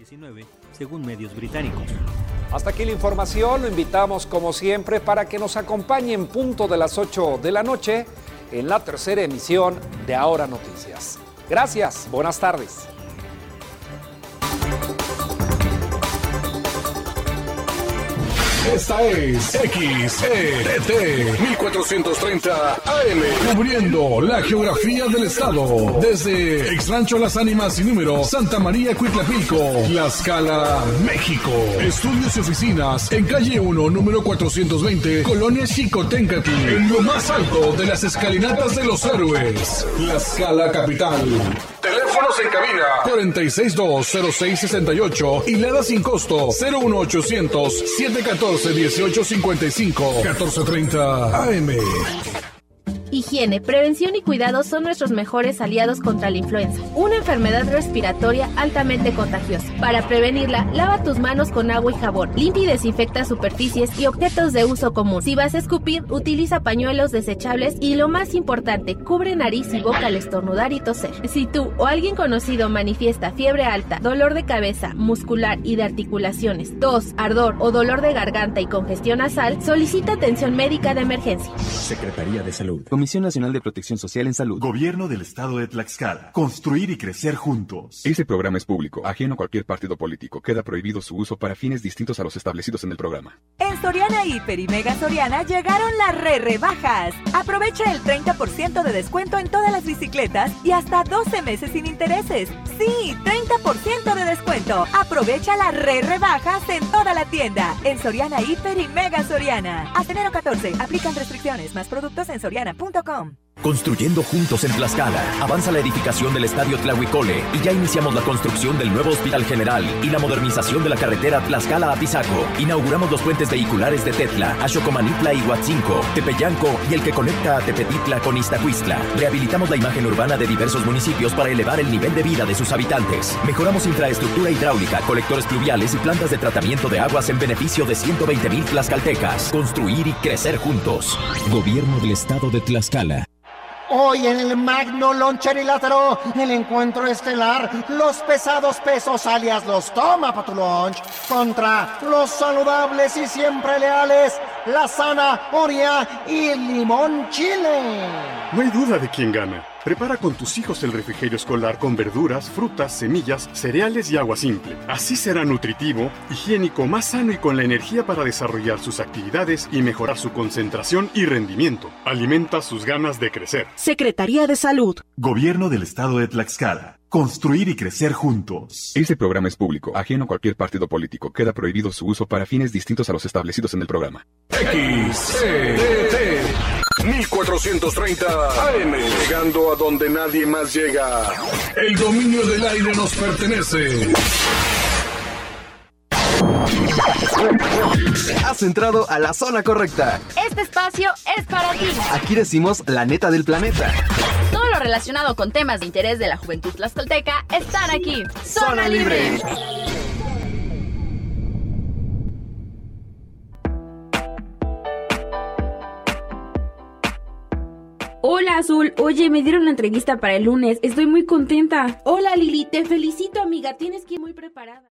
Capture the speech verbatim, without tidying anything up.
diecinueve, según medios británicos. Hasta aquí la información, lo invitamos como siempre para que nos acompañe en punto de las ocho de la noche en la tercera emisión de Ahora Noticias. Gracias, buenas tardes. Esta es X E T T mil cuatrocientos treinta A M, cubriendo la geografía del estado, desde Exrancho Las Ánimas y Número, Santa María Cuitlapilco, Tlaxcala, México. Estudios y oficinas en calle uno, número cuatrocientos veinte, Colonia Xicoténcatl, en lo más alto de las escalinatas de los héroes, Tlaxcala capital. Teléfonos en cabina cuarenta y seis dos cero seis sesenta y ocho y Lada sin costo cero uno ochocientos siete catorce dieciocho cincuenta y cinco catorce treinta A M. Higiene, prevención y cuidado son nuestros mejores aliados contra la influenza, una enfermedad respiratoria altamente contagiosa. Para prevenirla, lava tus manos con agua y jabón, limpia y desinfecta superficies y objetos de uso común. Si vas a escupir, utiliza pañuelos desechables y, lo más importante, cubre nariz y boca al estornudar y toser. Si tú o alguien conocido manifiesta fiebre alta, dolor de cabeza, muscular y de articulaciones, tos, ardor o dolor de garganta y congestión nasal, solicita atención médica de emergencia. Secretaría de Salud. Comisión Nacional de Protección Social en Salud. Gobierno del Estado de Tlaxcala. Construir y crecer juntos. Este programa es público, ajeno a cualquier partido político. Queda prohibido su uso para fines distintos a los establecidos en el programa. En Soriana Hiper y Mega Soriana llegaron las re rebajas. Aprovecha el treinta por ciento de descuento en todas las bicicletas y hasta doce meses sin intereses. Sí, treinta por ciento de descuento. Aprovecha las re rebajas en toda la tienda. En Soriana Hiper y Mega Soriana. Hasta enero catorce. Aplican restricciones. Más productos en soriana punto com. Construyendo juntos en Tlaxcala. Avanza la edificación del Estadio Tlahuicole y ya iniciamos la construcción del nuevo Hospital General y la modernización de la carretera Tlaxcala a Tizaco. Inauguramos los puentes vehiculares de Tetla, Axocomanitla y Huatzinco, Tepeyanco y el que conecta a Tepetitla con Iztacuistla. Rehabilitamos la imagen urbana de diversos municipios para elevar el nivel de vida de sus habitantes. Mejoramos infraestructura hidráulica, colectores pluviales y plantas de tratamiento de aguas en beneficio de ciento veinte mil tlaxcaltecas. Construir y crecer juntos. Gobierno del Estado de Tlaxcala. Hoy en el Magno Loncherilátero, el encuentro estelar, los pesados pesos alias los toma pa' tu lunch, contra los saludables y siempre leales, la zanahoria y el limón chile. No hay duda de quién gana. Prepara con tus hijos el refrigerio escolar con verduras, frutas, semillas, cereales y agua simple. Así será nutritivo, higiénico, más sano y con la energía para desarrollar sus actividades y mejorar su concentración y rendimiento. Alimenta sus ganas de crecer. Secretaría de Salud. Gobierno del Estado de Tlaxcala. Construir y crecer juntos. Este programa es público, ajeno a cualquier partido político. Queda prohibido su uso para fines distintos a los establecidos en el programa. X E T T mil cuatrocientos treinta A M, llegando a donde nadie más llega. El dominio del aire nos pertenece. Has entrado a la zona correcta. Este espacio es para ti. Aquí decimos la neta del planeta. Todo lo relacionado con temas de interés de la juventud tlaxcalteca están aquí. Zona, Zona Libre. Libre. Hola Azul, oye, me dieron la entrevista para el lunes, estoy muy contenta. Hola Lili, te felicito amiga, tienes que ir muy preparada.